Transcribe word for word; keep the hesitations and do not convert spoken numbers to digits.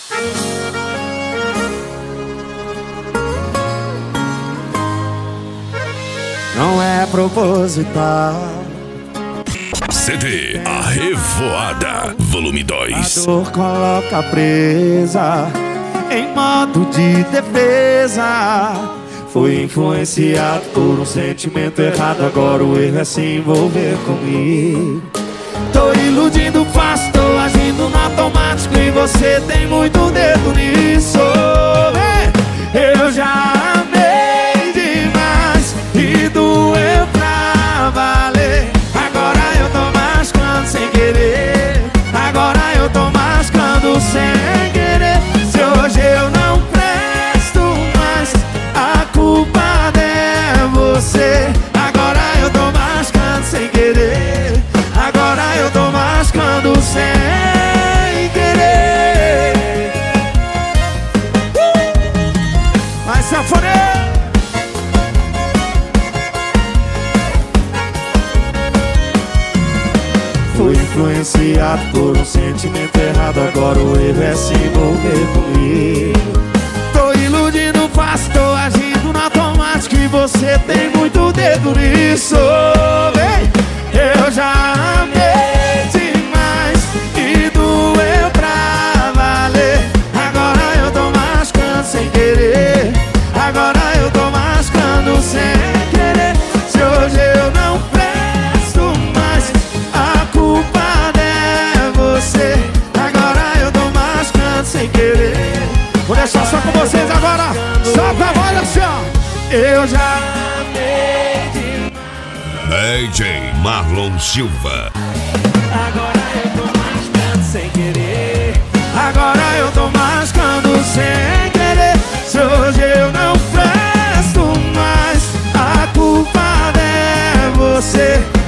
Não é proposital. C D A Revoada, volume dois. A dor coloca presa em modo de defesa. Fui influenciado por um sentimento errado. Agora o erro é se envolver comigo. Tô iludindo fácil, tô agindo no automático. E você tem muito dedo nisso. Eu já amei demais e doeu pra valer. Agora eu tô machucando sem querer. Agora eu tô machucando sem querer. Se hoje eu não presto mais, a culpa é você. Agora eu tô machucando sem querer. Agora eu tô machucando sem querer. uh! Vai, sanfoneiro! Fui influenciado por um sentimento errado. Agora o erro é se envolver comigo. Tô iludindo fácil, tô agindo no automático. E você tem muito dedo nisso. Vem! Eu já amei demais e doeu pra valer. Agora eu tô machucando sem querer. Agora eu tô machucando sem querer. Se hoje eu não presto mais, a culpa é você. Agora eu tô machucando sem querer. Vou deixar só com vocês agora. Só pra voz assim, ó. Eu já amei demais. D J Marlon Silva. Agora eu tô machucando sem querer. Agora eu tô machucando sem querer. Se hoje eu não presto mais, a culpa é você.